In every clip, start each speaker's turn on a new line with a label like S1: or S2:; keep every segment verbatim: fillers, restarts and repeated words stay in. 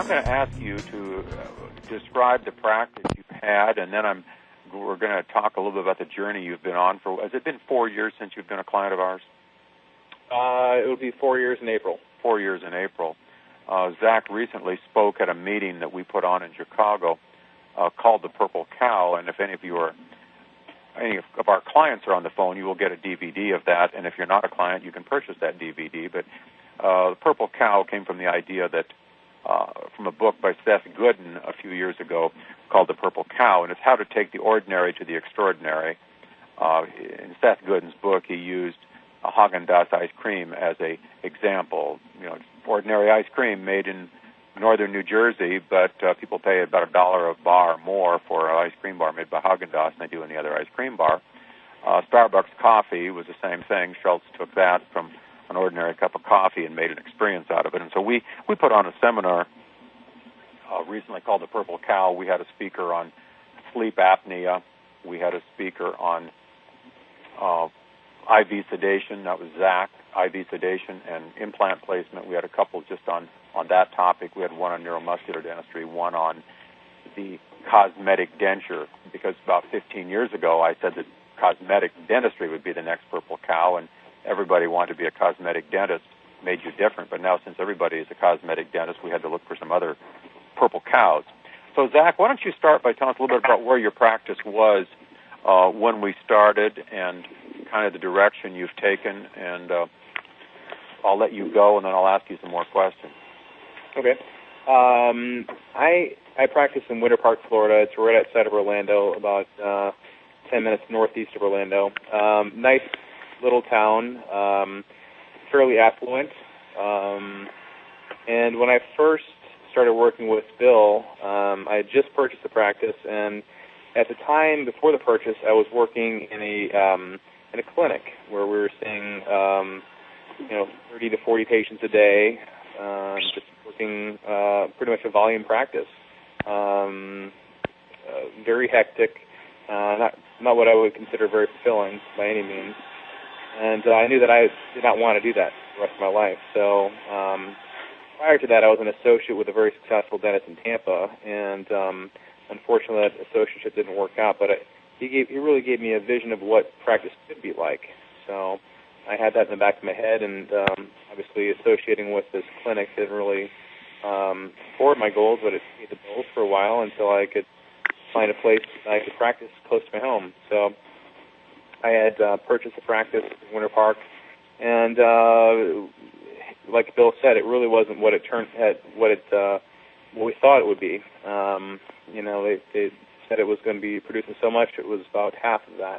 S1: I'm going to ask you to uh, describe the practice you've had, and then I'm we're going to talk a little bit about the journey you've been on. For has it been four years since you've been a client of ours?
S2: Uh, it will be four years in April.
S1: Four years in April. Uh, Zach recently spoke at a meeting that we put on in Chicago uh, called the Purple Cow, and if any of you are any of our clients are on the phone, you will get a D V D of that, and if you're not a client, you can purchase that D V D. But uh, the Purple Cow came from the idea that, uh, from a book by Seth Godin a few years ago called The Purple Cow, and it's how to take the ordinary to the extraordinary. Uh, in Seth Godin's book, he used a Haagen-Dazs ice cream as a example. You know, ordinary ice cream made in northern New Jersey, but uh, people pay about a dollar a bar more for an ice cream bar made by Haagen-Dazs than they do any other ice cream bar. Uh, Starbucks coffee was the same thing. Schultz took that from an ordinary cup of coffee and made an experience out of it. And so we, we put on a seminar uh, recently called The Purple Cow. We had a speaker on sleep apnea. We had a speaker on uh, I V sedation. That was Zach, I V sedation and implant placement. We had a couple just on, on that topic. We had one on neuromuscular dentistry, one on the cosmetic denture, because about fifteen years ago I said that cosmetic dentistry would be the next Purple Cow, and everybody wanted to be a cosmetic dentist. Made you different, but now since everybody is a cosmetic dentist, we had to look for some other Purple Cows. So, Zach, why don't you start by telling us a little bit about where your practice was uh, when we started and kind of the direction you've taken, and uh, I'll let you go, and then I'll ask you some more questions.
S2: Okay. Um, I I practice in Winter Park, Florida. It's right outside of Orlando, about uh, ten minutes northeast of Orlando. Um, nice little town, um, fairly affluent. Um, and when I first started working with Bill, um, I had just purchased the practice, and at the time before the purchase, I was working in a um, in a clinic where we were seeing um, you know thirty to forty patients a day, um, just working uh, pretty much a volume practice. Um, uh, very hectic, uh, not not what I would consider very fulfilling by any means. And uh, I knew that I did not want to do that the rest of my life. So um, prior to that, I was an associate with a very successful dentist in Tampa, and um, unfortunately, that associateship didn't work out. But I, he gave, he really gave me a vision of what practice could be like. So I had that in the back of my head, and um, obviously associating with this clinic didn't really um, forward my goals, but it paid the bills for a while until I could find a place that I could practice close to my home. So I had uh, purchased a practice in Winter Park, and uh, like Bill said, it really wasn't what it turned at what it uh, what we thought it would be. Um, you know, they, they said it was going to be producing so much; it was about half of that.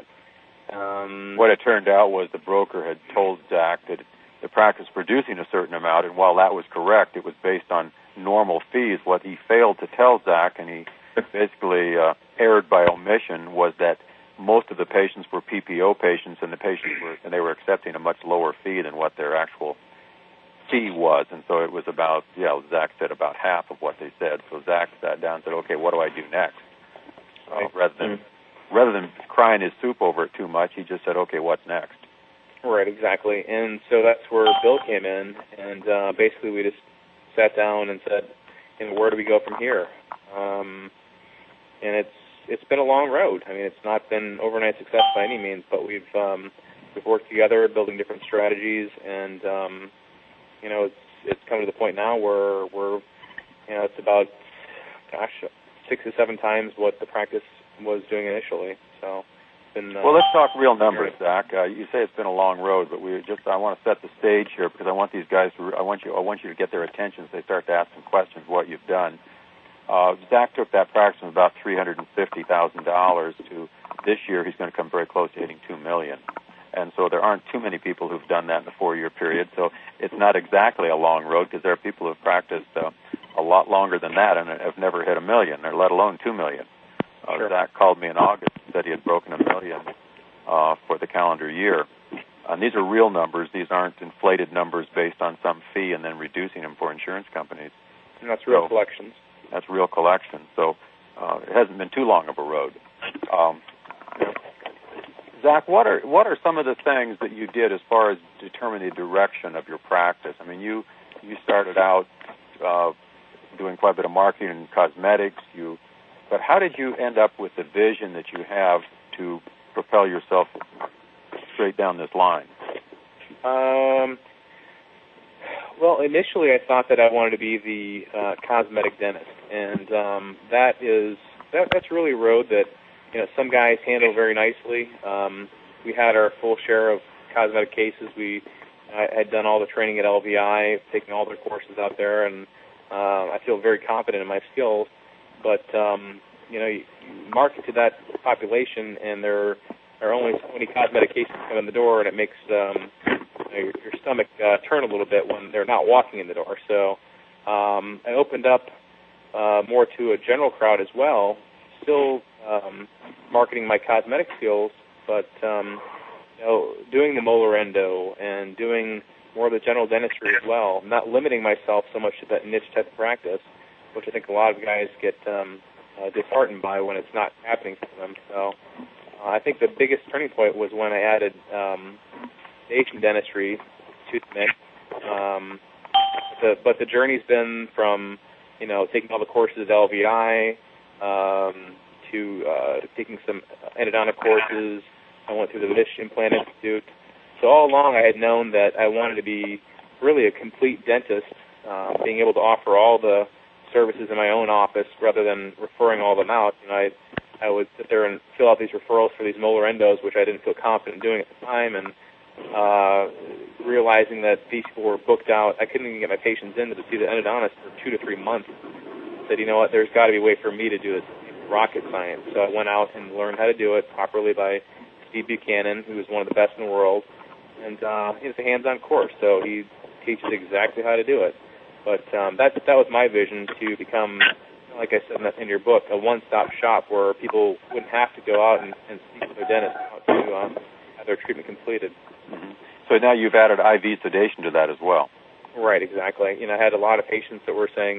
S2: Um,
S1: what it turned out was the broker had told Zach that the practice was producing a certain amount, and while that was correct, it was based on normal fees. What he failed to tell Zach, and he basically uh, erred by omission, was that most of the patients were P P O patients, and the patients were, and they were accepting a much lower fee than what their actual fee was, and so it was about, yeah, Zach said about half of what they said. So Zach sat down and said, okay, what do I do next? Uh, rather than mm-hmm. rather than crying his soup over it too much, he just said, okay, what's next?
S2: Right, exactly. And so that's where Bill came in, and uh, basically we just sat down and said, you know, where do we go from here? Um, and it's it's been a long road. I mean, it's not been overnight success by any means, but we've um, we've worked together, building different strategies, and um, you know, it's it's come to the point now where we're, you know, it's about, gosh, six or seven times what the practice was doing initially. So, it's been, uh,
S1: well, let's talk real numbers, Zach. Uh, you say it's been a long road, but we just I want to set the stage here because I want these guys to I want you I want you to get their attention as they start to ask some questions. What you've done. Uh, Zach took that practice from about three hundred and fifty thousand dollars to this year. He's going to come very close to hitting two million. And so there aren't too many people who've done that in a four-year period. So it's not exactly a long road because there are people who've practiced uh, a lot longer than that and have never hit a million, or let alone two million. Uh,
S2: sure.
S1: Zach called me in August and said he had broken a million uh, for the calendar year. And these are real numbers. These aren't inflated numbers based on some fee and then reducing them for insurance companies.
S2: And that's real
S1: so,
S2: collections.
S1: That's real collection. So uh, it hasn't been too long of a road. Um, Zach, what are what are some of the things that you did as far as determining the direction of your practice? I mean, you you started out uh, doing quite a bit of marketing and cosmetics. You, but how did you end up with the vision that you have to propel yourself straight down this line?
S2: Um, well, initially I thought that I wanted to be the uh, cosmetic dentist, and um, that is that, that's really a road that you know some guys handle very nicely. Um, we had our full share of cosmetic cases. We I had done all the training at L V I, taking all their courses out there, and uh, I feel very confident in my skills. But um, you know, you, you market to that population, and there are only so many cosmetic cases come in the door, and it makes um, your, your stomach uh, turn a little bit when they're not walking in the door. So um, I opened up uh, more to a general crowd as well, still um, marketing my cosmetic skills, but um, you know, doing the molar endo and doing more of the general dentistry as well, not limiting myself so much to that niche type of practice, which I think a lot of guys get um, uh, disheartened by when it's not happening for them. So uh, I think the biggest turning point was when I added um, sedation dentistry to the mix. Um, the, but the journey's been from, you know, taking all the courses at L V I um, to uh, taking some endodontic courses. I went through the Mish Implant Institute. So all along I had known that I wanted to be really a complete dentist, uh, being able to offer all the services in my own office rather than referring all of them out. You know, I, I would sit there and fill out these referrals for these molar endos, which I didn't feel confident doing at the time, and uh, realizing that these people were booked out. I couldn't even get my patients in to see the endodontist for two to three months. I said, you know what, there's got to be a way for me to do this rocket science. So I went out and learned how to do it properly by Steve Buchanan, who is one of the best in the world, and uh, it's a hands-on course, so he teaches exactly how to do it. But um, that that was my vision, to become, like I said in, that, in your book, a one-stop shop where people wouldn't have to go out and, and seek their dentist to uh, have their treatment completed.
S1: Mm-hmm. So now you've added I V sedation to that as well.
S2: Right, exactly. You know, I had a lot of patients that were saying,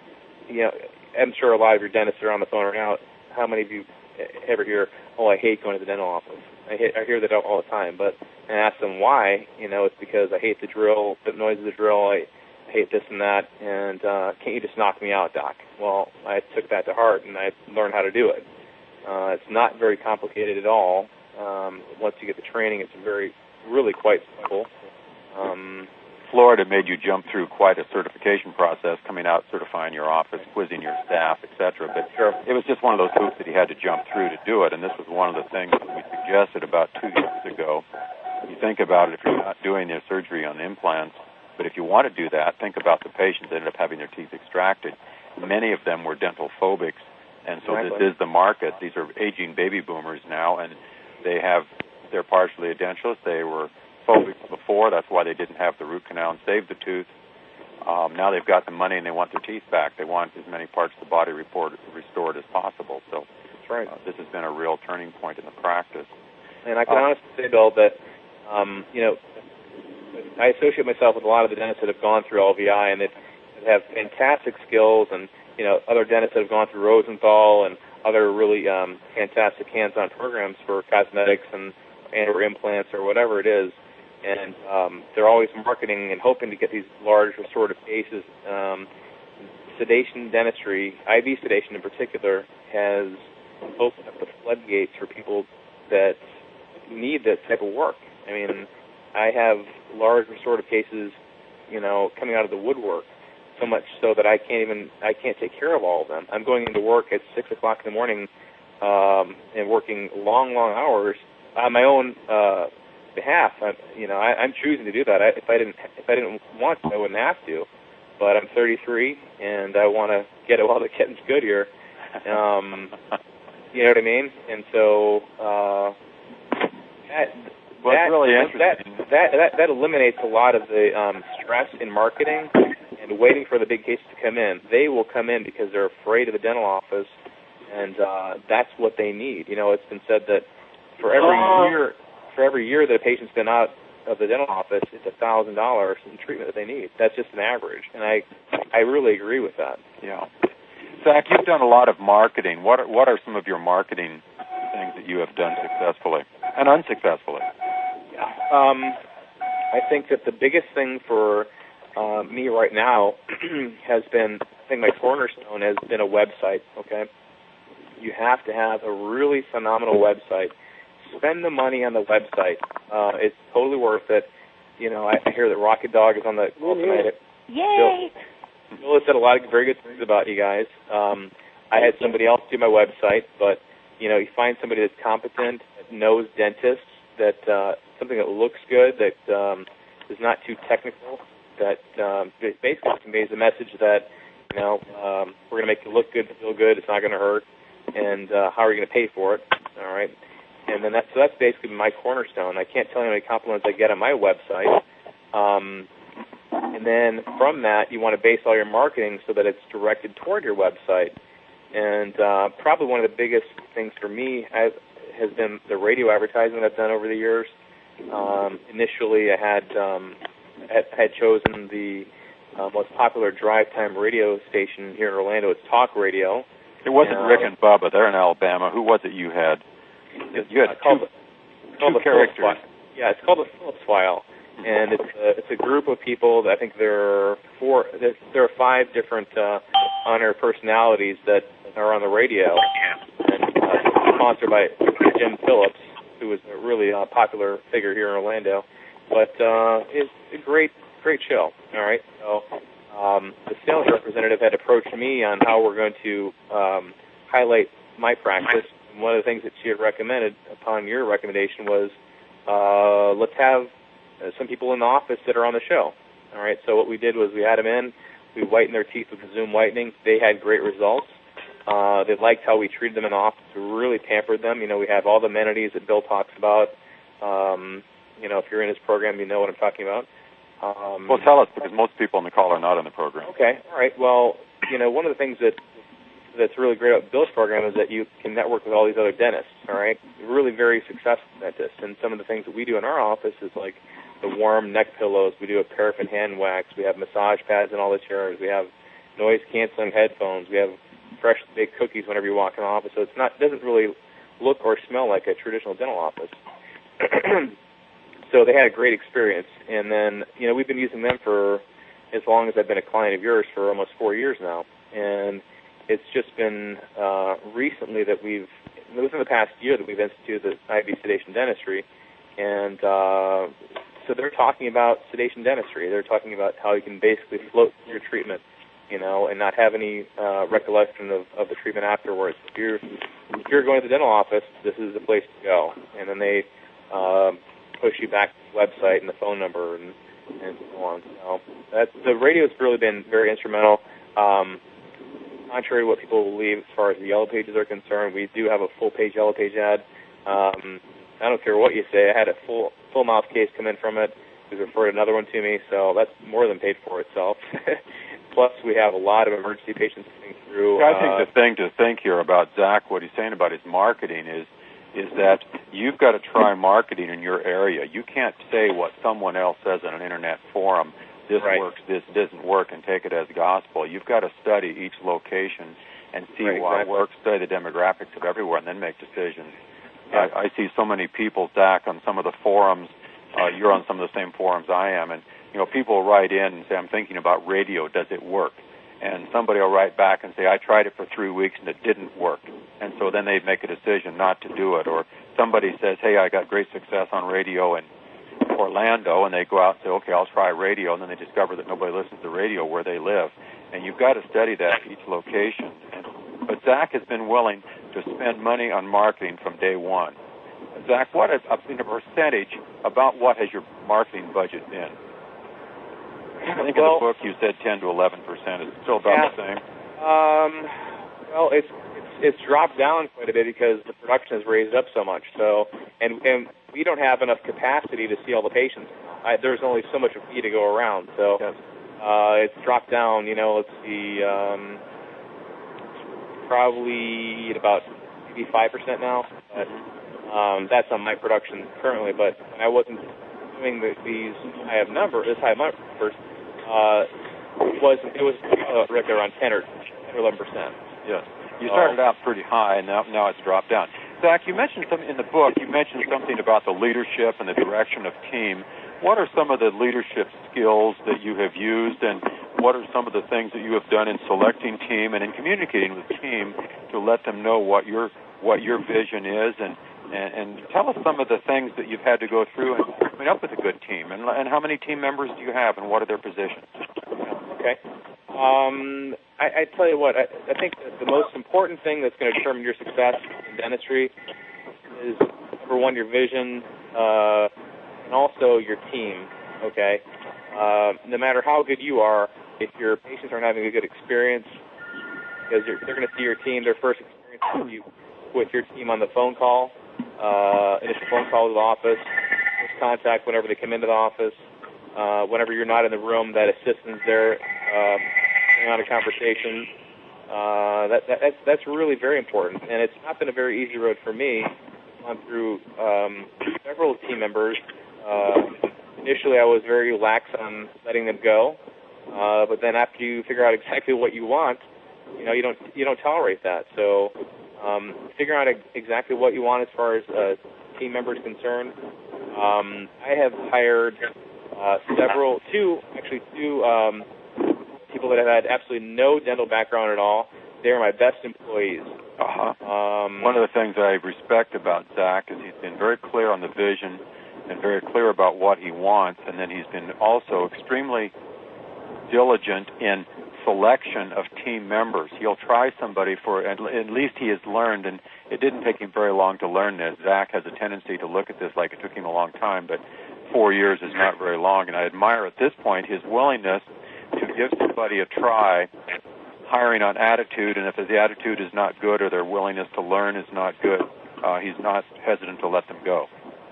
S2: you know, I'm sure a lot of your dentists are on the phone right now. How many of you ever hear, oh, I hate going to the dental office? I, hate, I hear that all the time, but and I ask them why. You know, it's because I hate the drill, the noise of the drill. I hate this and that, and uh, can't you just knock me out, Doc? Well, I took that to heart, and I learned how to do it. Uh, it's not very complicated at all. Um, once you get the training, it's very, really quite simple. Um,
S1: Florida made you jump through quite a certification process, coming out, certifying your office, quizzing your staff, et cetera. But
S2: sure.
S1: It was just one of those hoops that he had to jump through to do it, and this was one of the things that we suggested about two years ago. You think about it, if you're not doing the surgery on the implants, but if you want to do that, think about the patients that ended up having their teeth extracted. Many of them were dental phobics, and so
S2: exactly.
S1: this is the market. These are aging baby boomers now, and they have, they're partially edentulous. They were phobics before. That's why they didn't have the root canal and saved the tooth. Um, now they've got the money and they want their teeth back. They want as many parts of the body report, restored as possible. So
S2: that's right.
S1: Uh, this has been a real turning point in the practice.
S2: And I can uh, honestly say, Bill, that um, you know, I associate myself with a lot of the dentists that have gone through L V I, and that have fantastic skills, and you know, other dentists that have gone through Rosenthal and other really um, fantastic hands-on programs for cosmetics and and or implants or whatever it is. And um, they're always marketing and hoping to get these large restorative cases. Um, sedation dentistry, I V sedation in particular, has opened up the floodgates for people that need that type of work. I mean, I have large restorative cases, you know, coming out of the woodwork, so much so that I can't even, I can't take care of all of them. I'm going into work at six o'clock in the morning um, and working long, long hours on my own uh, behalf. I, you know, I, I'm choosing to do that. I, if I didn't, if I didn't want to, I wouldn't have to. But I'm thirty-three, and I want to get it while the getting's good here. Um, you know what I mean? And so uh, that
S1: well,
S2: that,
S1: it's really interesting.
S2: That, that that that eliminates a lot of the um, stress in marketing and waiting for the big cases to come in. They will come in because they're afraid of the dental office, and uh, that's what they need. You know, it's been said that for every
S1: oh.
S2: year, for every year that a patient's been out of the dental office, it's a thousand dollars in treatment that they need. That's just an average, and I, I really agree with that.
S1: Yeah, Zach, you've done a lot of marketing. What are, what are some of your marketing things that you have done successfully and unsuccessfully?
S2: Yeah, um, I think that the biggest thing for uh, me right now has been, I think my cornerstone has been a website, okay? You have to have a really phenomenal website. Spend the money on the website. Uh, it's totally worth it. You know, I, I hear that Rocket Dog is on the call tonight.
S3: Yay!
S2: Bill, Bill has said a lot of very good things about you guys. Um, I had somebody else do my website, but, you know, you find somebody that's competent, that knows dentists, that uh, something that looks good, that um, is not too technical, that um, basically conveys the message that, you know, um, we're going to make you look good, feel good, it's not going to hurt, and uh, how are you going to pay for it, all right? And then that's, so that's basically my cornerstone. I can't tell you how many compliments I get on my website. Um, and then from that, you want to base all your marketing so that it's directed toward your website. And uh, probably one of the biggest things for me has, has been the radio advertising I've done over the years. Um, initially, I had, um, had had chosen the uh, most popular drive time radio station here in Orlando. It's Talk Radio.
S1: It wasn't
S2: uh,
S1: Rick and Bubba. They're in Alabama. Who was it you had?
S2: It's,
S1: you had
S2: uh, called,
S1: two,
S2: it's called
S1: two
S2: the
S1: characters.
S2: Phillips File. Yeah, it's called the Phillips File, and it's a, it's a group of people. That I think there are four. There are five different uh, on-air personalities that are on the radio, and uh, sponsored by Jim Phillips, who is a really uh, popular figure here in Orlando. But uh, it's a great, great show. All right, so um, the sales representative had approached me on how we're going to um, highlight my practice. And one of the things that she had recommended upon your recommendation was uh, let's have uh, some people in the office that are on the show. All right, so what we did was we had them in, we whitened their teeth with the Zoom whitening. They had great results. Uh, they liked how we treated them in the office. We really pampered them. You know, we have all the amenities that Bill talks about. Um, you know, if you're in his program, you know what I'm talking about. Um,
S1: well, tell us, because most people on the call are not in the program.
S2: Okay, all right. Well, you know, one of the things that that's really great about Bill's program is that you can network with all these other dentists, all right? Really very successful dentists. And some of the things that we do in our office is like the warm neck pillows. We do a paraffin hand wax. We have massage pads in all the chairs. We have noise-canceling headphones. We have fresh baked cookies whenever you walk in the office. So it's not doesn't really look or smell like a traditional dental office. So they had a great experience. And then, you know, we've been using them for as long as I've been a client of yours, for almost four years now. And it's just been uh, recently that we've, within the past year, that we've instituted the I B sedation dentistry. And uh, so they're talking about sedation dentistry. They're talking about how you can basically float through your treatment, you know, and not have any uh, recollection of, of the treatment afterwards. If you're, if you're going to the dental office, this is the place to go. And then they uh, push you back to the website and the phone number and, and so on. So that, the radio has really been very instrumental. Um, contrary to what people believe as far as the Yellow Pages are concerned, we do have a full-page Yellow Page ad. Um, I don't care what you say. I had a full full mouth case come in from it. He referred another one to me, so that's more than paid for itself. Plus, we have a lot of emergency patients coming through.
S1: Yeah, I think
S2: uh,
S1: the thing to think here about Zach, what he's saying about his marketing is, is that you've got to try marketing in your area. You can't say what someone else says in an internet forum. This
S2: right.
S1: works, this doesn't work, and take it as gospel. You've got to study each location and see
S2: right,
S1: what
S2: exactly.
S1: works, study the demographics of everywhere, and then make decisions.
S2: Yeah.
S1: I, I see so many people, Zach, on some of the forums. Uh, you're on some of the same forums I am, and you know, people write in and say, "I'm thinking about radio. Does it work?" And somebody will write back and say, "I tried it for three weeks and it didn't work." And so then they make a decision not to do it. Or somebody says, "Hey, I got great success on radio in Orlando," and they go out and say, "Okay, I'll try radio," and then they discover that nobody listens to radio where they live. And you've got to study that at each location. And, but Zach has been willing to spend money on marketing from day one. Zach, what is, in a percentage, about what has your marketing budget been? I think
S2: well,
S1: in the book you said ten to eleven percent. Is it still about
S2: yeah,
S1: the same?
S2: Um, well, it's, it's it's dropped down quite a bit because the production has raised up so much. So, and and we don't have enough capacity to see all the patients. I, there's only so much of me to go around. So,
S1: yes.
S2: uh, it's dropped down. You know, let's see, um, probably at about maybe five percent now. But um, that's on my production currently. But when I wasn't doing the, these high of number, this high numbers. Uh, it was it was uh, right around ten or eleven percent.
S1: Yes, you started out pretty high, and now now it's dropped down. Zach, you mentioned something in the book. You mentioned something about the leadership and the direction of team. what are some of the leadership skills that you have used, and what are some of the things that you have done in selecting team and in communicating with team to let them know what your what your vision is, and, and, and tell us some of the things that you've had to go through in coming up with a good team, and, and how many team members do you have, and what are their positions?
S2: Okay. Um, I, I tell you what, I, I think that the most important thing that's going to determine your success in dentistry is, number one, your vision, uh, and also your team, okay? Uh, no matter how good you are, if your patients aren't having a good experience, because they're, they're going to see your team, their first experience with you, with your team on the phone call, uh, initial phone call to the office, first contact whenever they come into the office, uh, whenever you're not in the room, that assistant's there uh, on a conversation. Uh, that, that that's, that's really very important, and it's not been a very easy road for me. I've gone through um, several team members. Uh, initially, I was very lax on letting them go, uh, but then after you figure out exactly what you want, you know, you don't you don't tolerate that. So, um, figuring out exactly what you want as far as uh, team members concerned. Um, I have hired uh, several, two actually two. Um, people that have had absolutely no dental background at all. They're my best employees.
S1: Uh-huh.
S2: Um,
S1: One of the things I respect about Zach is he's been very clear on the vision and very clear about what he wants, and then he's been also extremely diligent in selection of team members. He'll try somebody for, at least he has learned, and it didn't take him very long to learn this. Zach has a tendency to look at this like it took him a long time, but four years is not very long, and I admire at this point his willingness to give somebody a try, hiring on attitude, and if the attitude is not good or their willingness to learn is not good, uh, he's not hesitant to let them go.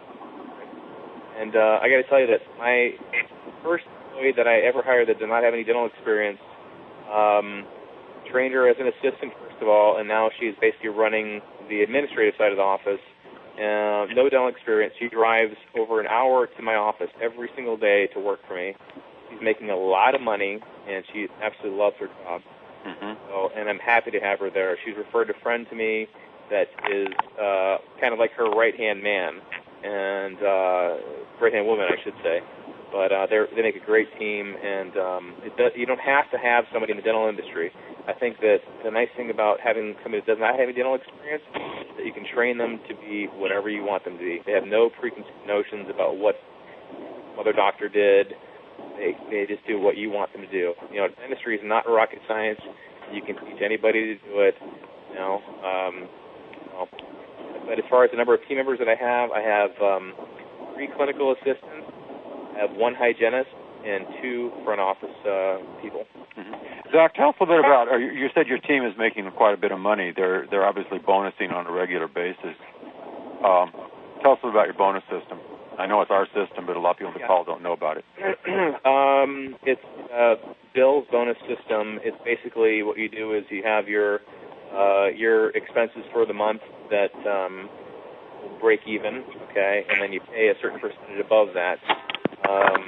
S2: And uh, I got to tell you that my first employee that I ever hired that did not have any dental experience, um, trained her as an assistant, first of all, and now she's basically running the administrative side of the office. Uh, no dental experience. She drives over an hour to my office every single day to work for me. She's making a lot of money, and she absolutely loves her job.
S1: Mm-hmm.
S2: So, and I'm happy to have her there. She's referred a friend to me that is uh, kind of like her right-hand man, and uh, right-hand woman, I should say. But uh, they they make a great team, and um, it does, you don't have to have somebody in the dental industry. I think that the nice thing about having somebody that does not have any dental experience is that you can train them to be whatever you want them to be. They have no preconceived notions about what other doctor did. They, they just do what you want them to do. You know, dentistry is not rocket science. You can teach anybody to do it. You know, um, you know. But as far as the number of team members that I have, I have um, three clinical assistants, I have one hygienist, and two front office uh, people.
S1: Mm-hmm. Zach, tell us a little bit about. You, you said your team is making quite a bit of money. They're they're obviously bonusing on a regular basis. Um, tell us a little about your bonus system. I know it's our system, but a lot of people on the call don't know about it.
S2: um, it's uh, Bill's bonus system. It's basically what you do is you have your uh, your expenses for the month that um, will break even, okay, and then you pay a certain percentage above that. Um,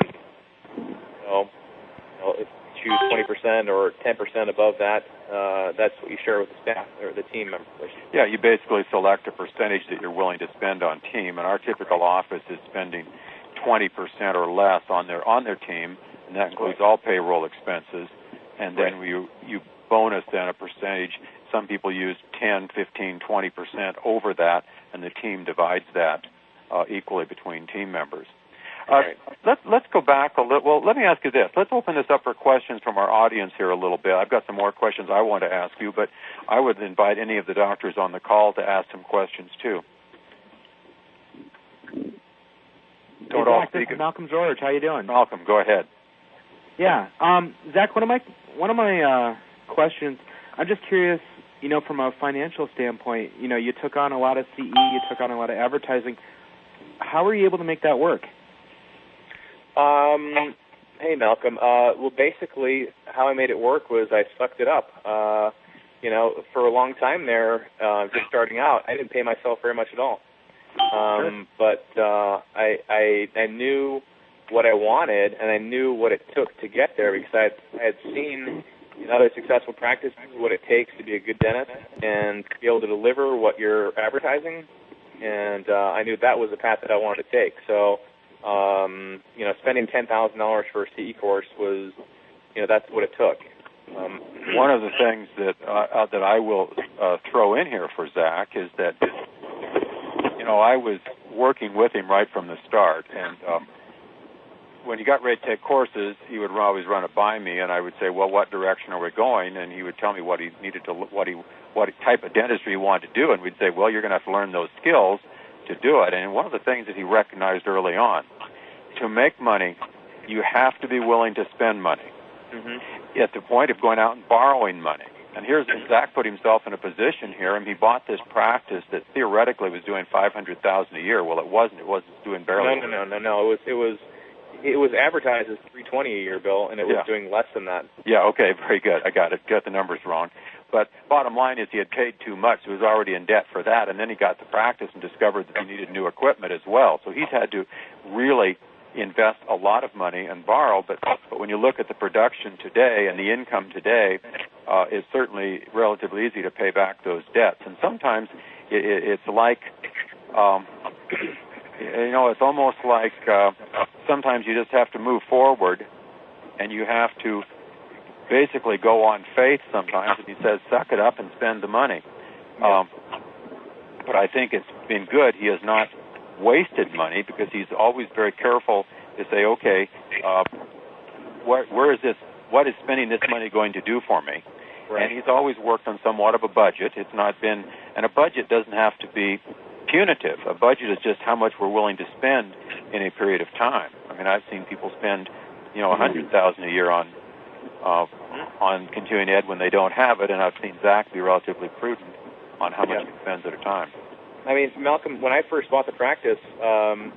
S2: you know, you know, if you choose twenty percent or ten percent above that, uh, that's what you share with the staff or the team members.
S1: Yeah, you basically select a percentage that you're willing to spend on team, and our typical office is spending twenty percent or less on their on their team, and that includes all payroll expenses. And then
S2: right.
S1: you you bonus then a percentage. Some people use ten, fifteen, twenty percent over that, and the team divides that uh, equally between team members. Uh,
S2: right.
S1: let's let's go back a little. Well, let me ask you this. Let's open this up for questions from our audience here a little bit. I've got some more questions I want to ask you, but I would invite any of the doctors on the call to ask some questions too.
S3: Don't hey, Zach, this is Malcolm George. How you doing?
S1: Malcolm, go ahead.
S3: Yeah, um, Zach. One of my one of my uh, questions. I'm just curious. You know, from a financial standpoint, you know, you took on a lot of C E, you took on a lot of advertising. How were you able to make that work?
S2: Um, hey, Malcolm. Uh, well, basically, how I made it work was I sucked it up. Uh, you know, for a long time there, uh, just starting out, I didn't pay myself very much at all. Um,
S3: sure.
S2: But uh, I, I I knew what I wanted, and I knew what it took to get there because I had, I had seen in other successful practices what it takes to be a good dentist and to be able to deliver what you're advertising. And uh, I knew that was the path that I wanted to take. So Um, you know, spending ten thousand dollars for a C E course was, you know, that's what it took. Um,
S1: One of the things that uh, that I will uh, throw in here for Zach is that, you know, I was working with him right from the start, and um, when he got ready to take courses, he would always run it by me, and I would say, "Well, what direction are we going?" And he would tell me what he needed to, what he, what type of dentistry he wanted to do, and we'd say, "Well, you're going to have to learn those skills to do it." And one of the things that he recognized early on, to make money, you have to be willing to spend money. Mm-hmm. At the point of going out and borrowing money. And here's Zach put himself in a position here, and he bought this practice that theoretically was doing five hundred thousand a year. Well, it wasn't. It wasn't doing barely.
S2: No, no, no, no, no. It was, it was, it was advertised as three twenty a year, Bill, and it was
S1: yeah.
S2: doing less than that.
S1: Yeah. Okay. Very good. I got it. Got the numbers wrong. But bottom line is he had paid too much. He was already in debt for that, and then he got the practice and discovered that he needed new equipment as well. So he's had to really invest a lot of money and borrow, but, but when you look at the production today and the income today, uh, it's certainly relatively easy to pay back those debts. And sometimes it, it, it's like, um, you know, it's almost like uh, sometimes you just have to move forward, and you have to basically go on faith sometimes. And he says, suck it up and spend the money. Um, but I think it's been good. He has not wasted money because he's always very careful to say, okay, uh, where, where is this, what is spending this money going to do for me? Right. And he's always worked on somewhat of a budget. It's not been, and a budget doesn't have to be punitive. A budget is just how much we're willing to spend in a period of time. I mean, I've seen people spend, you know, a hundred thousand a year on uh, on continuing ed when they don't have it, and I've seen Zach be relatively prudent on how much yeah. he spends at a time.
S2: I mean, Malcolm, when I first bought the practice, um,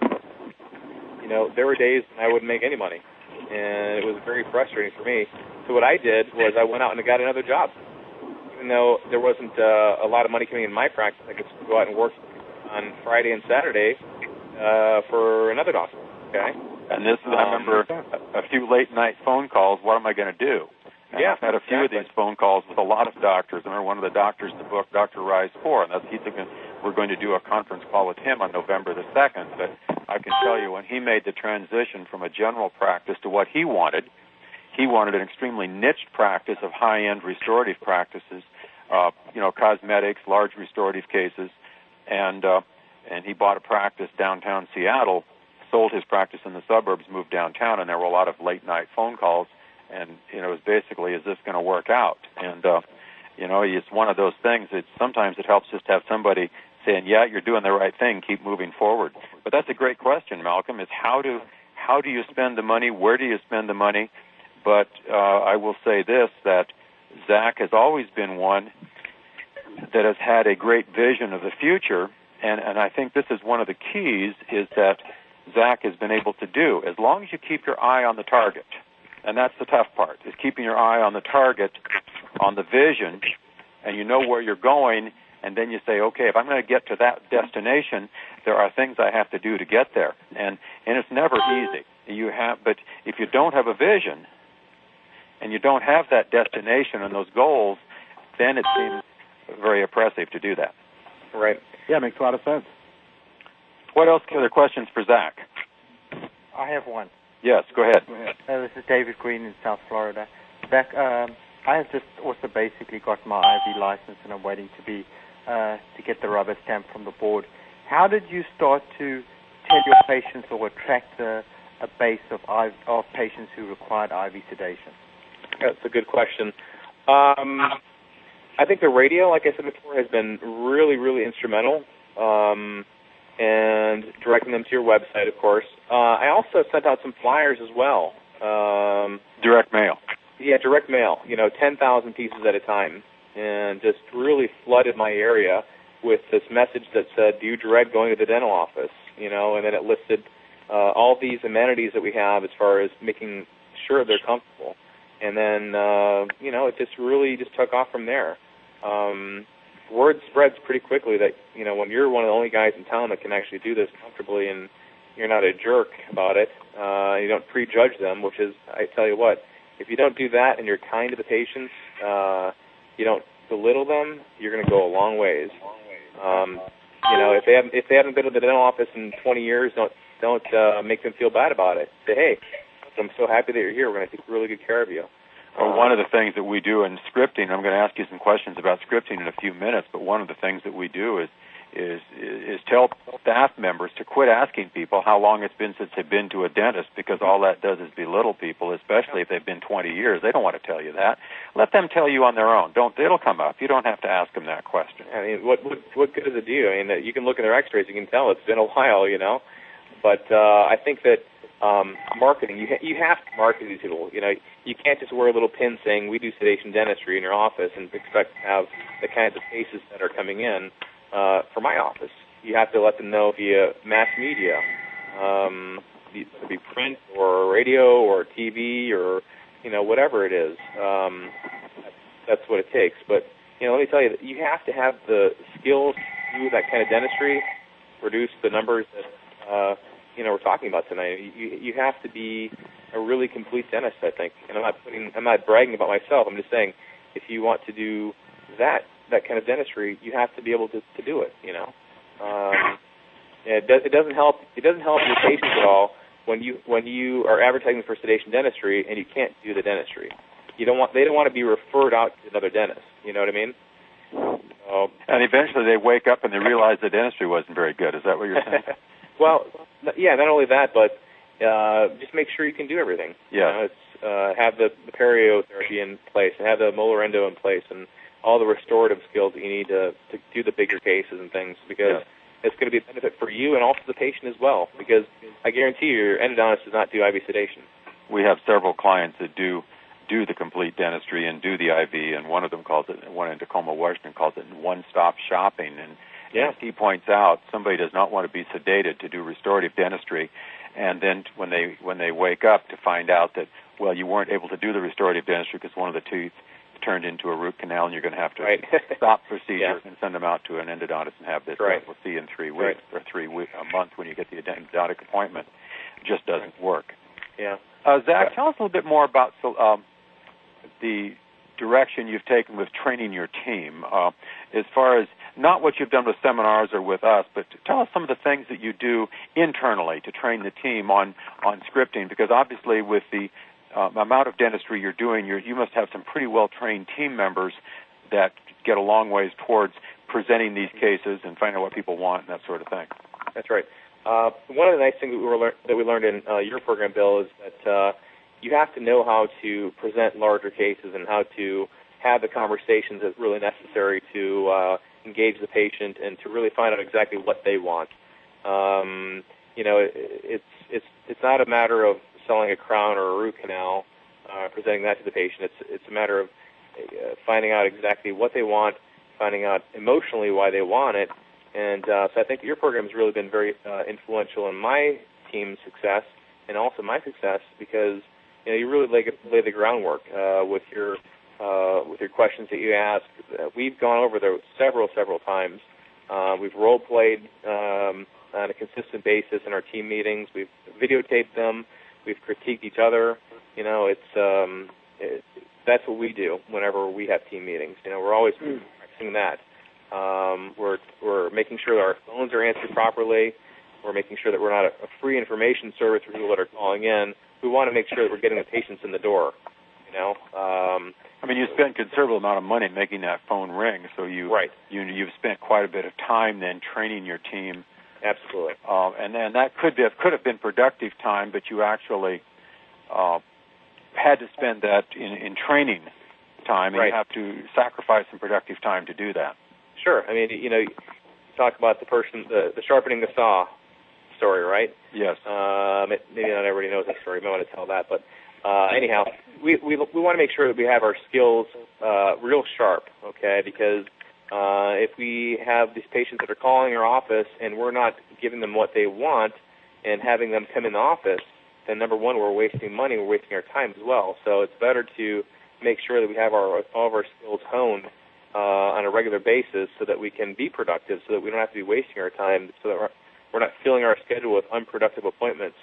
S2: you know, there were days when I wouldn't make any money, and it was very frustrating for me. So what I did was I went out and got another job. Even though there wasn't uh, a lot of money coming in my practice, I could go out and work on Friday and Saturday uh, for another doctor, okay?
S1: And this is, um, I remember a, a few late-night phone calls, what am I going to do? And
S2: yeah,
S1: I've had a few exactly. of these phone calls with a lot of doctors. I remember one of the doctors in the book, Doctor Rise Four, and that's, he's thinking we're going to do a conference call with him on November the second. But I can tell you, when he made the transition from a general practice to what he wanted, he wanted an extremely niched practice of high-end restorative practices, uh, you know, cosmetics, large restorative cases, and uh, and he bought a practice downtown Seattle, sold his practice in the suburbs, moved downtown, and there were a lot of late-night phone calls. And, you know, it was basically, is this going to work out? And, uh, you know, it's one of those things that sometimes it helps just to have somebody saying, yeah, you're doing the right thing, keep moving forward. But that's a great question, Malcolm, is how do how do you spend the money? Where do you spend the money? But uh, I will say this, that Zach has always been one that has had a great vision of the future, and, and I think this is one of the keys is that Zach has been able to do. As long as you keep your eye on the target, and that's the tough part, is keeping your eye on the target, on the vision, and you know where you're going, and then you say, okay, if I'm going to get to that destination, there are things I have to do to get there. And and it's never easy. You have, but if you don't have a vision, and you don't have that destination and those goals, then it seems very oppressive to do that.
S2: Right.
S3: Yeah, it makes a lot of sense.
S1: What else are there questions for Zach?
S4: I have one.
S1: Yes, go ahead.
S4: Uh, this is David Green in South Florida. Zach, um, I have just also basically got my I V license, and I'm waiting to be uh, to get the rubber stamp from the board. How did you start to tell your patients or attract a, a base of, I V, of patients who required I V sedation?
S2: That's a good question. Um, I think the radio, like I said before, has been really, really instrumental. Um, and directing them to your website, of course. Uh, I also sent out some flyers as well. Um,
S1: direct mail.
S2: Yeah, direct mail, you know, ten thousand pieces at a time, and just really flooded my area with this message that said, do you dread going to the dental office? You know, and then it listed uh, all these amenities that we have as far as making sure they're comfortable. And then, uh, you know, it just really just took off from there. Um, word spreads pretty quickly that, you know, when you're one of the only guys in town that can actually do this comfortably and you're not a jerk about it, uh, you don't prejudge them, which is, I tell you what, if you don't do that and you're kind to the patients, uh, you don't belittle them, you're going to go a long ways. Um, you know, if they haven't if they haven't been to the dental office in twenty years, don't don't uh, make them feel bad about it. Say, hey, I'm so happy that you're here. We're going to take really good care of you.
S1: Well, one of the things that we do in scripting, I'm going to ask you some questions about scripting in a few minutes, but one of the things that we do is is is tell staff members to quit asking people how long it's been since they've been to a dentist, because all that does is belittle people, especially if they've been twenty years. They don't want to tell you that. Let them tell you on their own. Don't it'll come up. You don't have to ask them that question.
S2: I mean, what what, what good does it do? I mean, you can look in their X-rays, you can tell it's been a while, you know. But uh, I think that um, marketing, you ha- you have to market these people. You know, you can't just wear a little pin saying we do sedation dentistry in your office and expect to have the kinds of cases that are coming in uh, for my office. You have to let them know via mass media, um, it could be print or radio or T V or you know whatever it is. Um, that's what it takes. But you know, let me tell you, you have to have the skills to do that kind of dentistry, produce the numbers that. Uh, you know, we're talking about tonight. You you have to be a really complete dentist, I think. And I'm not putting, I'm not bragging about myself. I'm just saying, if you want to do that that kind of dentistry, you have to be able to, to do it. You know, um, it, does, it doesn't help. It doesn't help your patients at all when you when you are advertising for sedation dentistry and you can't do the dentistry. You don't want. They don't want to be referred out to another dentist. You know what I mean? So,
S1: and eventually they wake up and they realize the dentistry wasn't very good. Is that what you're saying?
S2: Well, yeah, not only that, but uh, just make sure you can do everything.
S1: Yeah.
S2: You know, it's, uh, have the, the perio therapy in place, and have the molar endo in place, and all the restorative skills that you need to, to do the bigger cases and things, because yeah. it's going to be a benefit for you and also the patient as well, because I guarantee you your endodontist does not do I V sedation.
S1: We have several clients that do do the complete dentistry and do the I V, and one of them calls it, one in Tacoma, Washington, calls it one-stop shopping, and
S2: Yeah.
S1: as he points out, somebody does not want to be sedated to do restorative dentistry, and then when they when they wake up to find out that, well, you weren't able to do the restorative dentistry because one of the teeth turned into a root canal, and you're going to have to
S2: right.
S1: stop procedure
S2: yeah.
S1: and send them out to an endodontist and have this.
S2: Right.
S1: We'll see in three weeks
S2: right.
S1: or three weeks, a month when you get the endodontic appointment. It just doesn't work.
S2: Yeah.
S1: Uh, Zach,
S2: yeah.
S1: tell us a little bit more about um, the direction you've taken with training your team, uh, as far as not what you've done with seminars or with us, but tell us some of the things that you do internally to train the team on, on scripting, because obviously with the uh, amount of dentistry you're doing, you're, you must have some pretty well-trained team members that get a long ways towards presenting these cases and finding out what people want and that sort of thing.
S2: That's right. Uh, one of the nice things that we, were lear- that we learned in uh, your program, Bill, is that uh, you have to know how to present larger cases and how to have the conversations that's really necessary to uh, engage the patient and to really find out exactly what they want. Um, you know, it, it's it's it's not a matter of selling a crown or a root canal, uh, presenting that to the patient. It's it's a matter of uh, finding out exactly what they want, finding out emotionally why they want it, and uh, so I think your program has really been very uh, influential in my team's success and also my success, because you know you really lay, lay the groundwork uh, with your uh, with your questions that you ask. Uh, we've gone over there several several times. Uh, we've role played um, on a consistent basis in our team meetings. We've videotaped them. We've critiqued each other. You know, it's um, it, that's what we do whenever we have team meetings. You know, we're always mm. practicing that. Um, we're we're making sure that our phones are answered properly. We're making sure that we're not a, a free information service for people that are calling in. We want to make sure that we're getting the patients in the door. You know. Um,
S1: I mean, you spend a considerable amount of money making that phone ring, so you
S2: right.
S1: you you've spent quite a bit of time then training your team.
S2: Absolutely.
S1: Uh, and then that could be could have been productive time, but you actually uh, had to spend that in, in training time, and
S2: right.
S1: you have to sacrifice some productive time to do that.
S2: Sure. I mean, you know, you talk about the person, the, the sharpening the saw story, right?
S1: Yes.
S2: Um, it, maybe not everybody knows that story. You might want to tell that, but uh, anyhow, we we we want to make sure that we have our skills uh, real sharp, okay? Because uh, if we have these patients that are calling our office and we're not giving them what they want and having them come in the office, then number one, we're wasting money, we're wasting our time as well. So it's better to make sure that we have our all of our skills honed uh, on a regular basis so that we can be productive, so that we don't have to be wasting our time, so that we're, we're not filling our schedule with unproductive appointments.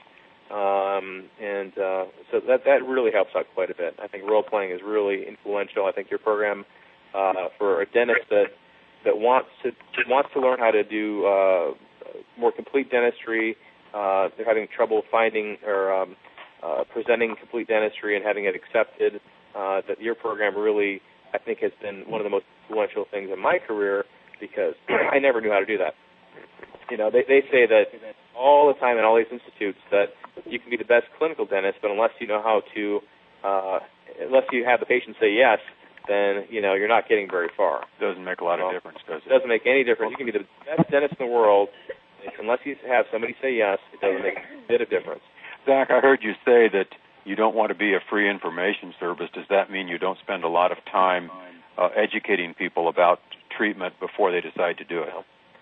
S2: Um, and uh, so that that really helps out quite a bit. I think role playing is really influential. I think your program uh, for a dentist that that wants to wants to learn how to do uh, more complete dentistry, uh, they're having trouble finding or um, uh, presenting complete dentistry and having it accepted, uh, that your program really, I think, has been one of the most influential things in my career, because I never knew how to do that. You know, they, they say that all the time in all these institutes that you can be the best clinical dentist, but unless you know how to, uh, unless you have the patient say yes, then, you know, you're not getting very far.
S1: Doesn't make a lot
S2: well,
S1: of difference, does it?
S2: It doesn't make any difference. You can be the best dentist in the world, unless you have somebody say yes, it doesn't make a bit of difference.
S1: Zach, I heard you say that you don't want to be a free information service. Does that mean you don't spend a lot of time uh, educating people about treatment before they decide to do it?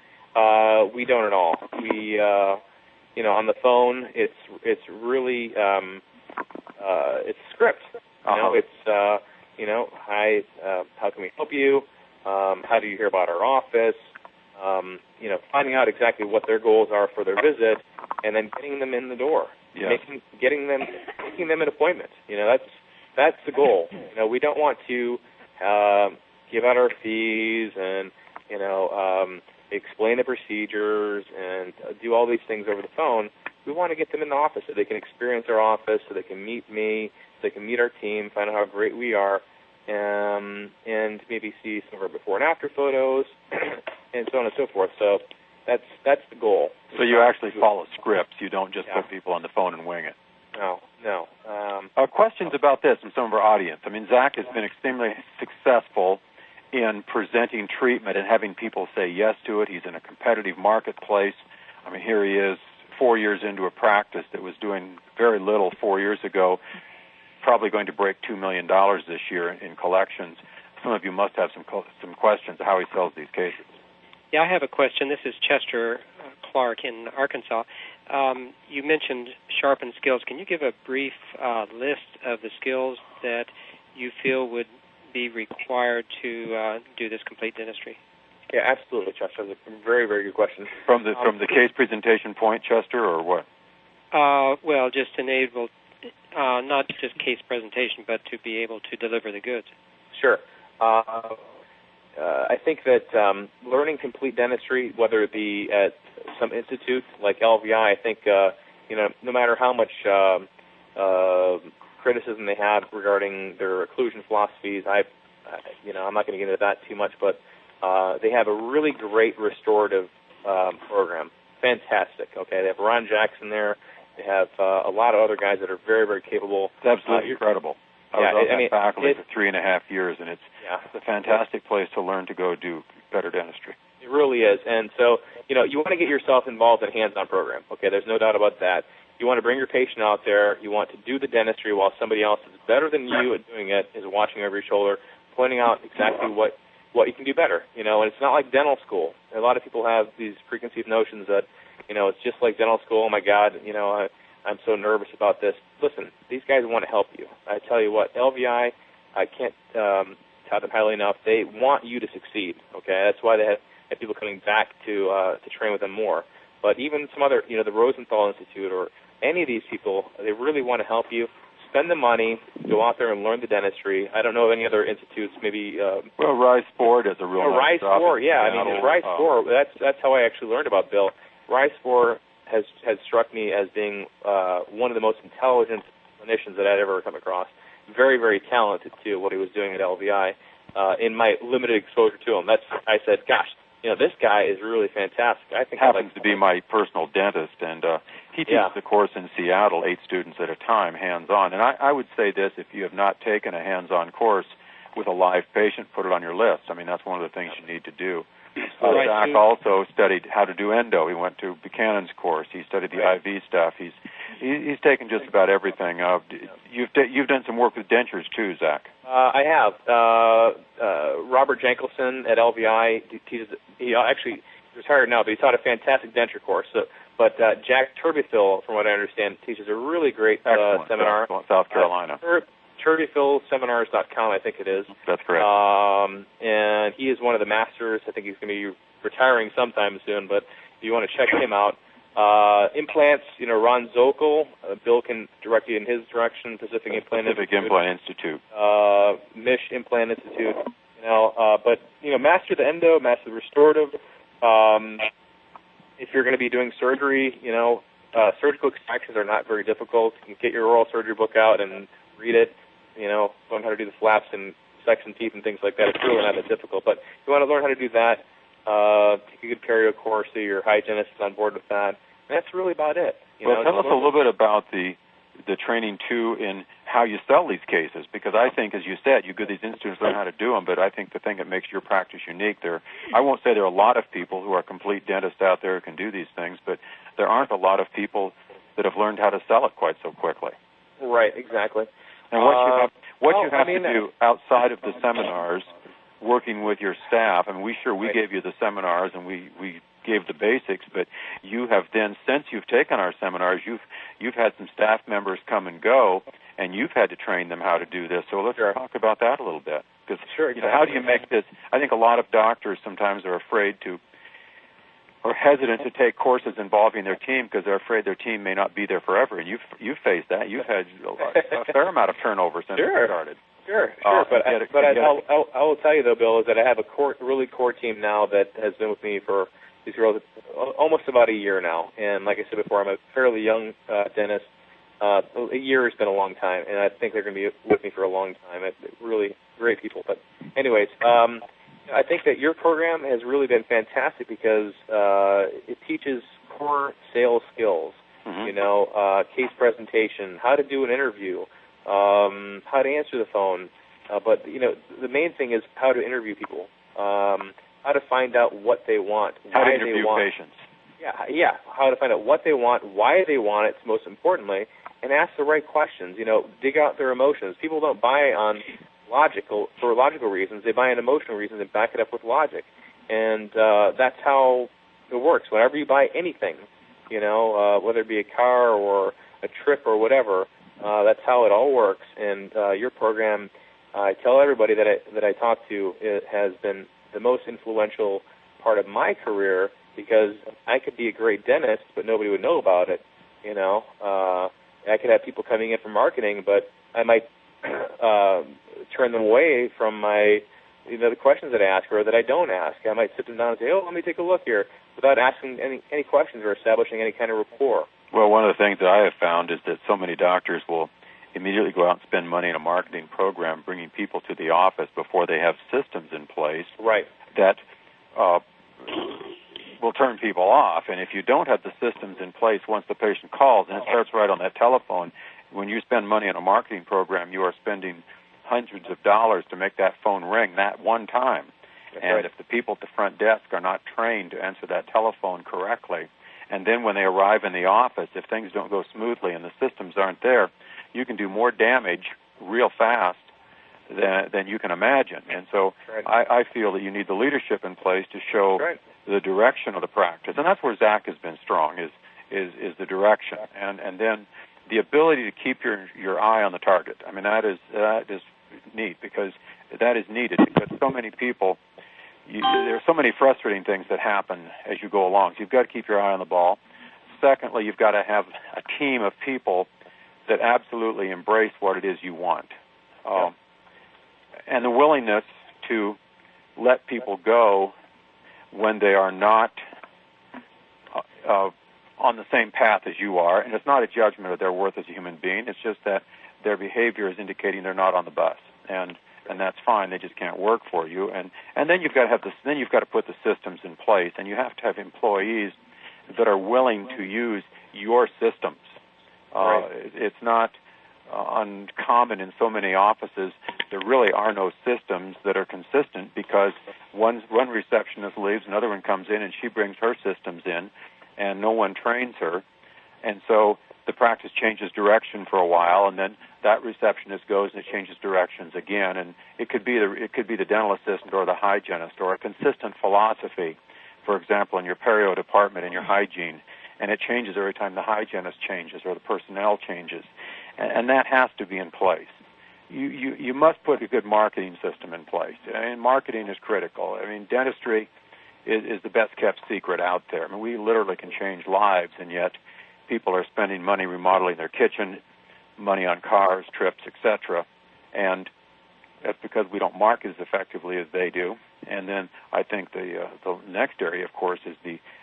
S2: Uh, we don't at all. We, uh, you know, on the phone, it's it's really um, uh, it's script. You
S1: uh-huh.
S2: know, it's uh, you know, hi, uh, how can we help you? Um, how do you hear about our office? Um, you know, finding out exactly what their goals are for their visit, and then getting them in the door,
S1: yes.
S2: making getting them making them an appointment. You know, that's that's the goal. You know, we don't want to uh, give out our fees and you know. Um, explain the procedures and uh, do all these things over the phone. We want to get them in the office so they can experience our office, so they can meet me, so they can meet our team, find out how great we are, um, and maybe see some of our before and after photos, and so on and so forth. So that's that's the goal.
S1: So you actually follow scripts. You don't just
S2: yeah.
S1: put people on the phone and wing it.
S2: No, no. Um,
S1: uh, questions about this from some of our audience. I mean, Zach has been extremely successful in presenting treatment and having people say yes to it. He's in a competitive marketplace. I mean, here he is four years into a practice that was doing very little four years ago, probably going to break two million dollars this year in collections. Some of you must have some some questions of how he sells these cases.
S5: Yeah, I have a question. This is Chester Clark in Arkansas. Um, you mentioned sharpened skills. Can you give a brief uh, list of the skills that you feel would be required to uh, do this complete dentistry?
S2: Yeah, absolutely, Chester. That's a very, very good question.
S1: From the
S2: um,
S1: from the case presentation point, Chester, or what?
S5: Uh, well, just enable, uh, not just case presentation, but to be able to deliver the goods.
S2: Sure. Uh, uh, I think that um, learning complete dentistry, whether it be at some institute like L V I, I think uh, you know, no matter how much uh, uh, criticism they have regarding their occlusion philosophies, I, you know, I'm not going to get into that too much, but uh, they have a really great restorative um, program. Fantastic. Okay, they have Ron Jackson there. They have uh, a lot of other guys that are very, very capable.
S1: It's absolutely uh, incredible. I
S2: yeah,
S1: was on
S2: I
S1: that
S2: mean,
S1: faculty
S2: it,
S1: for three and a half years, and it's,
S2: yeah.
S1: it's a fantastic place to learn to go do better dentistry.
S2: It really is. And so, you know, you want to get yourself involved in a hands-on program. Okay, there's no doubt about that. You want to bring your patient out there. You want to do the dentistry while somebody else is better than you at doing it, is watching over your shoulder, pointing out exactly what, what you can do better. You know, and it's not like dental school. A lot of people have these preconceived notions that, you know, it's just like dental school. Oh, my God, you know, I, I'm so nervous about this. Listen, these guys want to help you. I tell you what, L V I, I can't um, tout them highly enough. They want you to succeed, okay? That's why they have, have people coming back to uh, to train with them more. But even some other, you know, the Rosenthal Institute or any of these people, they really want to help you. Spend the money, go out there and learn the dentistry. I don't know of any other institutes, maybe. Uh,
S1: well, Rise Four does a real
S2: oh,
S1: nice
S2: Rise
S1: job.
S2: Four, yeah. I mean, Rise
S1: uh,
S2: Four. That's that's how I actually learned about Bill. Rise Four has has struck me as being uh, one of the most intelligent clinicians that I'd ever come across. Very, very talented too. What he was doing at L V I. Uh, in my limited exposure to him, that's I said, gosh, you know, this guy is really fantastic. I think
S1: happens
S2: I'd like
S1: to be my personal dentist, and uh, he teaches
S2: yeah.
S1: the course in Seattle, eight students at a time, hands-on. And I, I would say this: if you have not taken a hands-on course with a live patient, put it on your list. I mean, that's one of the things you need to do. Uh,
S5: right.
S1: Zach also studied how to do endo. He went to Buchanan's course. He studied the
S2: right.
S1: I V stuff. He's he, he's taken just about everything. Uh, you've d- you've done some work with dentures too, Zach.
S2: Uh, I have. Uh, uh, Robert Jankelson at L V I teaches. He actually retired now, but he taught a fantastic denture course. So, but uh, Jack Turbyfill, from what I understand, teaches a really great uh, seminar.
S1: South Carolina.
S2: Uh, Turbyfill Seminars dot com, I think it is.
S1: That's correct.
S2: Um, and he is one of the masters. I think he's going to be retiring sometime soon, but if you want to check him out. Uh, implants, you know, Ron Zokel, uh, Bill can direct you in his direction, Pacific Implant
S1: Pacific
S2: Institute.
S1: Implant Institute.
S2: Uh, Mish Implant Institute, you know, uh, but, you know, master the endo, master the restorative. Um, if you're going to be doing surgery, you know, uh, surgical extractions are not very difficult. You can get your oral surgery book out and read it, you know, learn how to do the flaps and section teeth and things like that. It's really not that difficult. But if you want to learn how to do that, uh, take a good perio course, so your hygienist is on board with that. And that's really about it. You
S1: well,
S2: know,
S1: tell us a little bit about the the training, too, in how you sell these cases, because I think, as you said, you go to these institutes, learn how to do them, but I think the thing that makes your practice unique, there, I won't say there are a lot of people who are complete dentists out there who can do these things, but there aren't a lot of people that have learned how to sell it quite so quickly.
S2: Right, exactly.
S1: And what uh, you have, what
S2: well,
S1: you have
S2: I mean,
S1: to do outside of the seminars, working with your staff, I mean, we sure we
S2: right.
S1: gave you the seminars and we, we gave the basics, but you have then, since you've taken our seminars, you've you've had some staff members come and go, and you've had to train them how to do this. So let's
S2: sure.
S1: talk about that a little bit. Because
S2: sure,
S1: exactly. you know, how do you make this? I think a lot of doctors sometimes are afraid to, or hesitant to take courses involving their team because they're afraid their team may not be there forever. And you've you've faced that. You've had a fair amount of turnover since
S2: sure.
S1: you started.
S2: Sure, sure.
S1: Uh,
S2: but I,
S1: it,
S2: but I,
S1: it,
S2: I'll, I'll, I will tell you though, Bill, is that I have a core, really core team now that has been with me for these girls almost about a year now. And like I said before, I'm a fairly young uh, dentist. Uh, a year has been a long time, and I think they're going to be with me for a long time. It's really great people. But anyways, um, I think that your program has really been fantastic because uh, it teaches core sales skills.
S1: Mm-hmm.
S2: You know, uh, case presentation, how to do an interview, um, how to answer the phone. Uh, but, you know, the main thing is how to interview people, um, how to find out what they want,
S1: how
S2: why
S1: to interview
S2: they want.
S1: patients.
S2: Yeah, yeah, how to find out what they want, why they want it, most importantly, and ask the right questions. You know, dig out their emotions. People don't buy on logical for logical reasons. They buy on emotional reasons and back it up with logic. And uh, that's how it works. Whenever you buy anything, you know, uh, whether it be a car or a trip or whatever, uh, that's how it all works. And uh, your program, uh, I tell everybody that I, that I talk to, it has been the most influential part of my career because I could be a great dentist, but nobody would know about it. You know, uh, I could have people coming in for marketing, but I might uh, turn them away from my, you know, the questions that I ask or that I don't ask. I might sit them down and say, oh, let me take a look here, without asking any, any questions or establishing any kind of rapport.
S1: Well, one of the things that I have found is that so many doctors will immediately go out and spend money in a marketing program, bringing people to the office before they have systems in place.
S2: Right.
S1: That uh, will turn people off. And if you don't have the systems in place once the patient calls, and it starts right on that telephone, when you spend money on a marketing program, you are spending hundreds of dollars to make that phone ring that one time.
S2: That's
S1: and
S2: right.
S1: if the people at the front desk are not trained to answer that telephone correctly, and then when they arrive in the office, if things don't go smoothly and the systems aren't there, you can do more damage real fast than, than you can imagine. And so
S2: right.
S1: I, I feel that you need the leadership in place to show
S2: right.
S1: the direction of the practice. And that's where Zach has been strong, is is, is the direction. And and then the ability to keep your, your eye on the target. I mean, that is that is neat because that is needed because so many people, you, there are so many frustrating things that happen as you go along. So you've got to keep your eye on the ball. Secondly, you've got to have a team of people that absolutely embrace what it is you want. Um, and the willingness to let people go when they are not uh, uh, on the same path as you are. And it's not a judgment of their worth as a human being. It's just that their behavior is indicating they're not on the bus. And and that's fine. They just can't work for you. And and then you've got to have this. Then you've got to put the systems in place, and you have to have employees that are willing to use your systems. Uh,
S2: right.
S1: It's not uh, uncommon in so many offices. There really are no systems that are consistent because one one receptionist leaves, another one comes in, and she brings her systems in, and no one trains her, and so the practice changes direction for a while, and then that receptionist goes and it changes directions again, and it could be the it could be the dental assistant or the hygienist or a consistent philosophy. For example, in your perio department in your hygiene, and it changes every time the hygienist changes or the personnel changes, and, and that has to be in place. You, you you must put a good marketing system in place, and marketing is critical. I mean, dentistry is, is the best kept secret out there. I mean, we literally can change lives, and yet people are spending money remodeling their kitchen, money on cars, trips, et cetera, and that's because we don't market as effectively as they do. And then I think the uh, the next area, of course, is the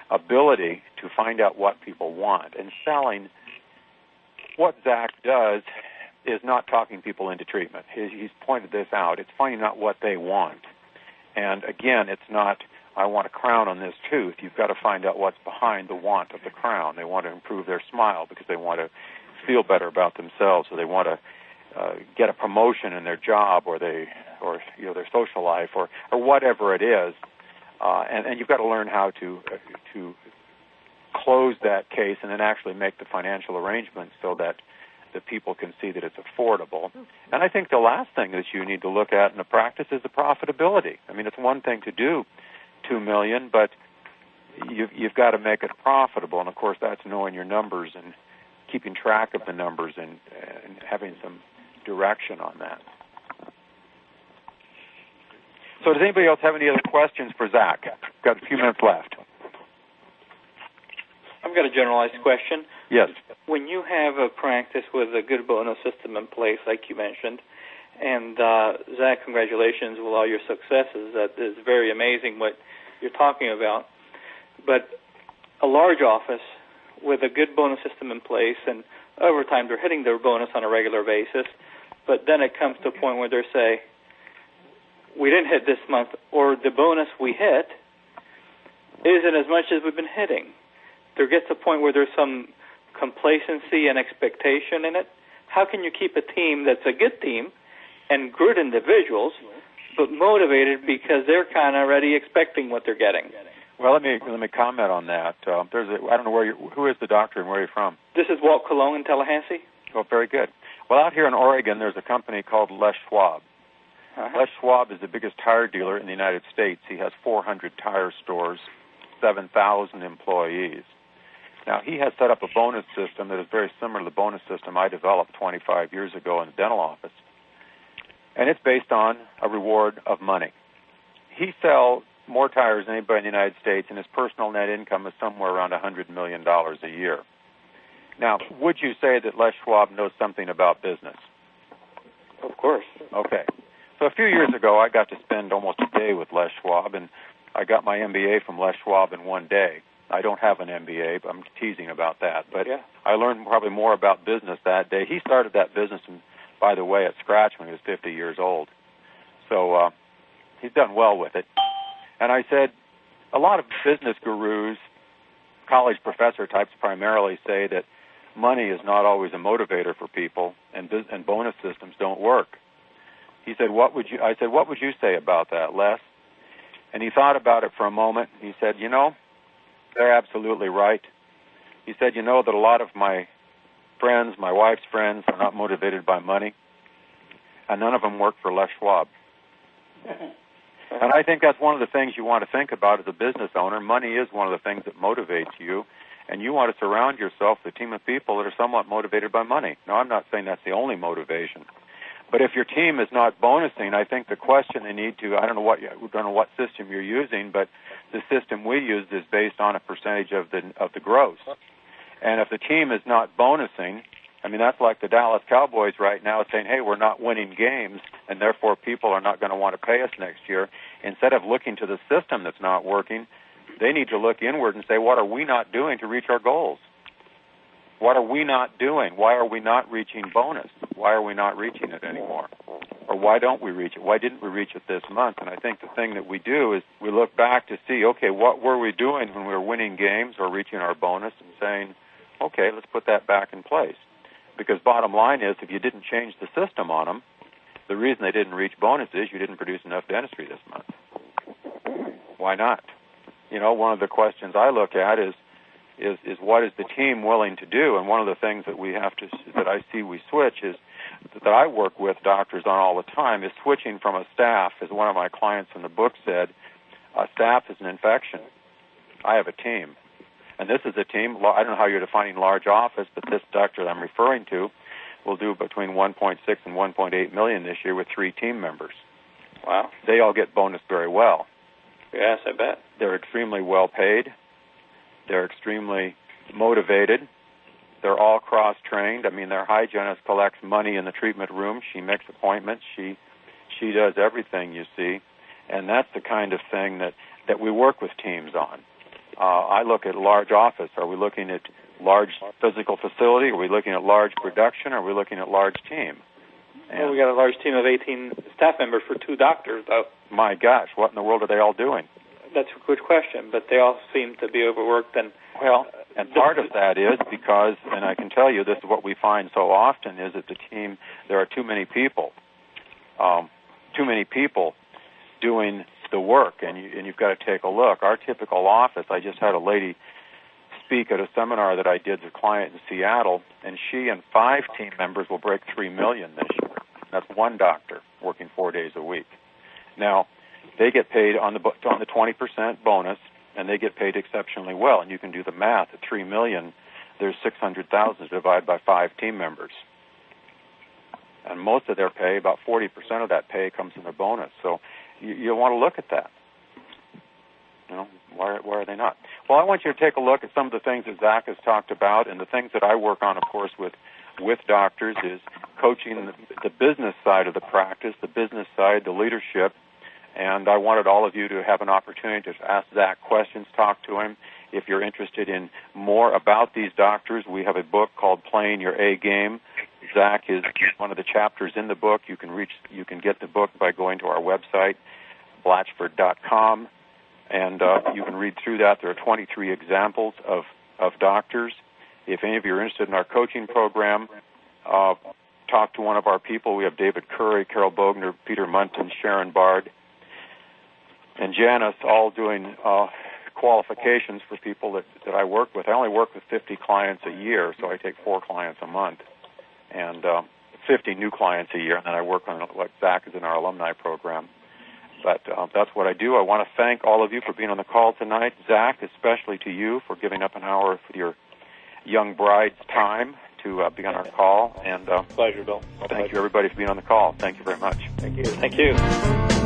S1: ability to find out what people want. And selling, what Zach does is not talking people into treatment. He's pointed this out. It's finding out what they want. And again, it's not, I want a crown on this tooth. You've got to find out what's behind the want of the crown. They want to improve their smile because they want to feel better about themselves, or they want to uh, get a promotion in their job, or they, or you know, their social life, or or whatever it is. Uh, and, and you've got to learn how to uh, to close that case and then actually make the financial arrangements so that the people can see that it's affordable. And I think the last thing that you need to look at in the practice is the profitability. I mean, it's one thing to do two million, but you've, you've got to make it profitable. And of course, that's knowing your numbers and keeping track of the numbers and, and having some direction on that. So does anybody else have any other questions for Zach? Got a few minutes left.
S6: I've got a generalized question.
S1: Yes.
S6: When you have a practice with a good bonus system in place, like you mentioned, and uh, Zach, congratulations with all your successes. That is very amazing what you're talking about. But a large office with a good bonus system in place, and over time they're hitting their bonus on a regular basis, but then it comes to a point where they say, we didn't hit this month, or the bonus we hit isn't as much as we've been hitting. There gets a point where there's some complacency and expectation in it. How can you keep a team that's a good team and good individuals, but motivated because they're kind of already expecting what they're getting?
S1: Well, let me let me comment on that. Uh, there's a, I don't know where you who is the doctor and where are you from?
S6: This is Walt Cologne in Tallahassee.
S1: Oh, very good. Well, out here in Oregon, there's a company called Les Schwab.
S6: Uh-huh.
S1: Les Schwab is the biggest tire dealer in the United States. He has four hundred tire stores, seven thousand employees. Now, he has set up a bonus system that is very similar to the bonus system I developed twenty-five years ago in the dental office. And it's based on a reward of money. He sells more tires than anybody in the United States, and his personal net income is somewhere around one hundred million dollars a year. Now, would you say that Les Schwab knows something about business?
S6: Of course.
S1: Okay. So a few years ago, I got to spend almost a day with Les Schwab, and I got my M B A from Les Schwab in one day. I don't have an M B A, but I'm teasing about that. But
S6: yeah.
S1: I learned probably more about business that day. He started that business, and by the way, at scratch when he was fifty years old. So uh, he's done well with it. And I said, a lot of business gurus, college professor types primarily, say that money is not always a motivator for people, and, biz- and bonus systems don't work. He said, "What would you?" I said, "What would you say about that, Les?" And he thought about it for a moment. He said, "You know, they're absolutely right." He said, "You know that a lot of my friends, my wife's friends, are not motivated by money, and none of them work for Les Schwab." And I think that's one of the things you want to think about as a business owner. Money is one of the things that motivates you, and you want to surround yourself with a team of people that are somewhat motivated by money. Now, I'm not saying that's the only motivation, but if your team is not bonusing, I think the question they need to, I don't know what I don't know what system you're using, but the system we use is based on a percentage of the of the gross. And if the team is not bonusing, I mean, that's like the Dallas Cowboys right now saying, hey, we're not winning games, and therefore people are not going to want to pay us next year. Instead of looking to the system that's not working, they need to look inward and say, what are we not doing to reach our goals? What are we not doing? Why are we not reaching bonus? Why are we not reaching it anymore? Or why don't we reach it? Why didn't we reach it this month? And I think the thing that we do is we look back to see, okay, what were we doing when we were winning games or reaching our bonus, and saying, okay, let's put that back in place. Because bottom line is, if you didn't change the system on them, the reason they didn't reach bonus is you didn't produce enough dentistry this month. Why not? You know, one of the questions I look at is, is is what is the team willing to do? And one of the things that we have to, that I see we switch is, that I work with doctors on all the time, is switching from a staff, as one of my clients in the book said, a staff is an infection. I have a team. And this is a team, I don't know how you're defining large office, but this doctor I'm referring to will do between one point six and one point eight million this year with three team members.
S6: Wow.
S1: They all get bonus very well.
S6: Yes, I bet.
S1: They're extremely well paid. They're extremely motivated. They're all cross-trained. I mean, their hygienist collects money in the treatment room. She makes appointments. She she does everything, you see. And that's the kind of thing that, that we work with teams on. Uh, I look at large office. Are we looking at large physical facility? Are we looking at large production? Are we looking at large team?
S6: And well, we got a large team of eighteen staff members for two doctors, though.
S1: My gosh, what in the world are they all doing?
S6: That's a good question, but they all seem to be overworked. And
S1: well, and part of that is because, and I can tell you, this is what we find so often, is that the team, there are too many people, um, too many people doing the work, and, you, and you've got to take a look. Our typical office, I just had a lady speak at a seminar that I did with a client in Seattle, and she and five team members will break three million dollars this year. That's one doctor working four days a week. Now, they get paid on the on the twenty percent bonus, and they get paid exceptionally well. And you can do the math. At three million dollars, there's six hundred thousand dollars divided by five team members. And most of their pay, about forty percent of that pay, comes from their bonus. So you, you want to look at that. You know, why, why are they not? Well, I want you to take a look at some of the things that Zach has talked about, and the things that I work on, of course, with with doctors is coaching the, the business side of the practice, the business side, the leadership. And I wanted all of you to have an opportunity to ask Zach questions, talk to him. If you're interested in more about these doctors, we have a book called Playing Your A Game. Zach is one of the chapters in the book. You can reach, you can get the book by going to our website, blatchford dot com. And uh, you can read through that. There are twenty-three examples of, of doctors. If any of you are interested in our coaching program, uh, talk to one of our people. We have David Curry, Carol Bogner, Peter Munton, Sharon Bard, and Janice, all doing uh, qualifications for people that, that I work with. I only work with fifty clients a year, so I take four clients a month, and uh, fifty new clients a year, and then I work on what Zach is in our alumni program. But uh, that's what I do. I want to thank all of you for being on the call tonight. Zach, especially to you for giving up an hour of your young bride's time to uh, be on our call. And uh,
S6: pleasure, Bill.
S1: Thank pleasure. you, everybody, for being on the call. Thank you very much.
S6: Thank you. Thank you.